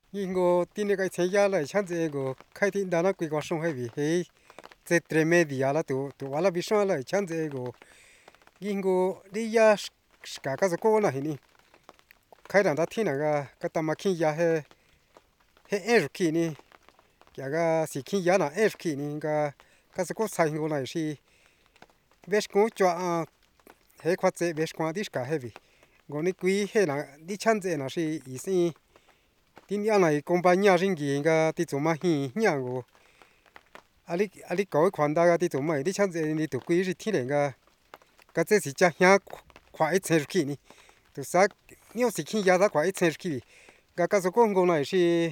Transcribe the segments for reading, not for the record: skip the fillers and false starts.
Ingo tiene que ser ya la chance ego kai tin dana kui ko shong heavy he te tremedia la tu wala bishon la chance ego ingo di ya ska ka ko na hini kai ran da tina ga ka ta ma kin ya he er ki ni ya ga si kin ya na er ki ni ga ka ko sa ingo na shi ves ko chwa he kwa tse ves kwa di ska heavy go ni kui he na di chance na shi isi tin ya na compañía ringi ga ti zu ma hi nyango ali ko kwan da ga ti zu ma di chance ni tu kui ri ti le ga ka tse si cha hya kwa i tse ki ni tu sa ni si kin ya da kwa i tse ki ga ka so ko ngo na shi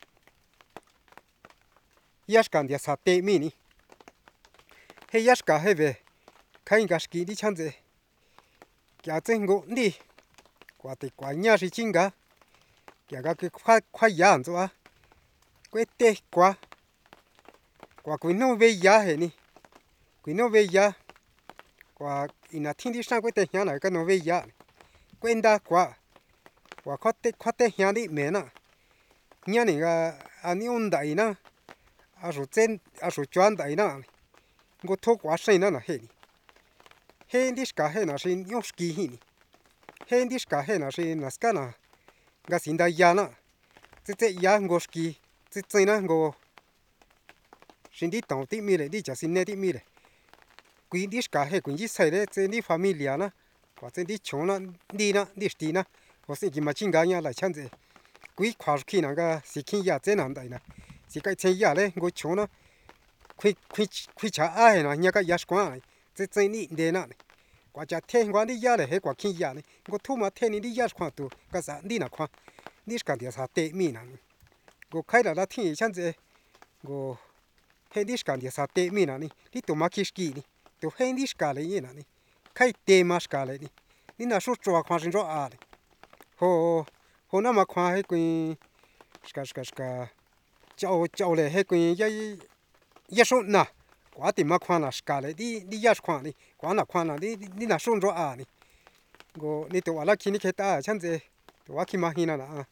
yashkan dia sa te mi ni he yashka he ve kai ga ski di chance kya tse ngo ndi kwa te kwa nya shi chinga kya ga ke kwa ya nzo a kwe te kwa kui no ve ya he ni kui no ve ya kwa ina tin di shan kwe te hya na ka no ve ya kwenda kwa kwa te hya di me na nya ni ga ani on dai na a ru chuan dai na ngo tho kwa shen na he ni he ndi ska he na shin yo ski hi ni he ndi ska he na shin na ska na ga sin da ya na tse ya ngo ski tse na ngo shin di tong ti mi le di cha sin ne ti mi le kui ndi ska he kui ji sai le tse ni familia na kwa tse di chon na di sti na o si ki ma chinga nya la chan ze kui kwa ki na ga si kin ya tse na dai na si kai tse ya le ngo chon na kui cha a he na nya ka ya shkwa tse ni de na kwa cha the ngwa di ya le he kwa kin ya ni ngo thu ma the ni di ya shkwa tu ka sa di na kwa ni ska dia sa te mi na go kai la thi chan ze go he di ska dia sa te mi na ni ti tu ma ki ski ni tu he di ska le ni na ni kai te ma ska le ni na shu chwa kwa shin ro a le ho na ma kwa he kuin ska chao le he kuin ya shu na kwa ti ma kwa na ska le di ya shkwa ni kwa na di na shu ro a ni go ni tu wala ki ni ke ta chan ze tu wa ki ma hi na na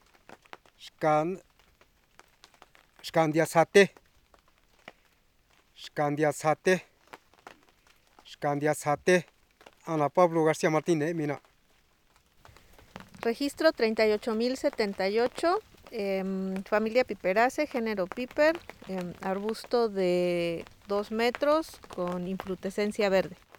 Scandia sate Ana Pablo García Martínez mina Registro 38.078, familia Piperaceae, género Piper, arbusto de 2 metros con infrutescencia verde.